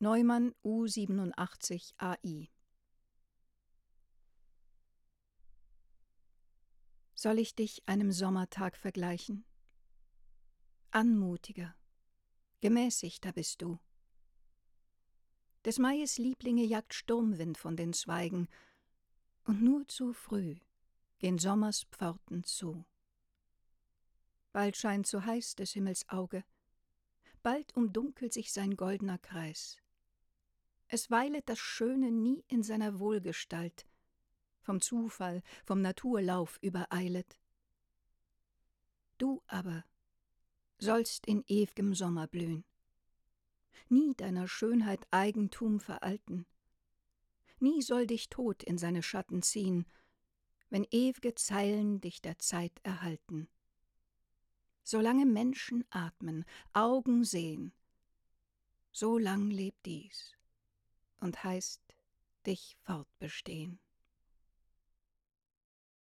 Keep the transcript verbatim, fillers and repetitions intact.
Neumann U siebenundachtzig A I. Soll ich dich einem Sommertag vergleichen? Anmutiger, gemäßigter bist du. Des Maies Lieblinge jagt Sturmwind von den Zweigen, und nur zu früh gehen Sommers Pforten zu. Bald scheint so heiß des Himmels Auge, bald umdunkelt sich sein goldner Kreis. Es weilet das Schöne nie in seiner Wohlgestalt, vom Zufall, vom Naturlauf übereilet. Du aber sollst in ew'gem Sommer blühen, nie deiner Schönheit Eigentum veralten, nie soll dich Tod in seine Schatten ziehen, wenn ew'ge Zeilen dich der Zeit erhalten. Solange Menschen atmen, Augen sehen, so lang lebt dies und heißt dich fortbestehen.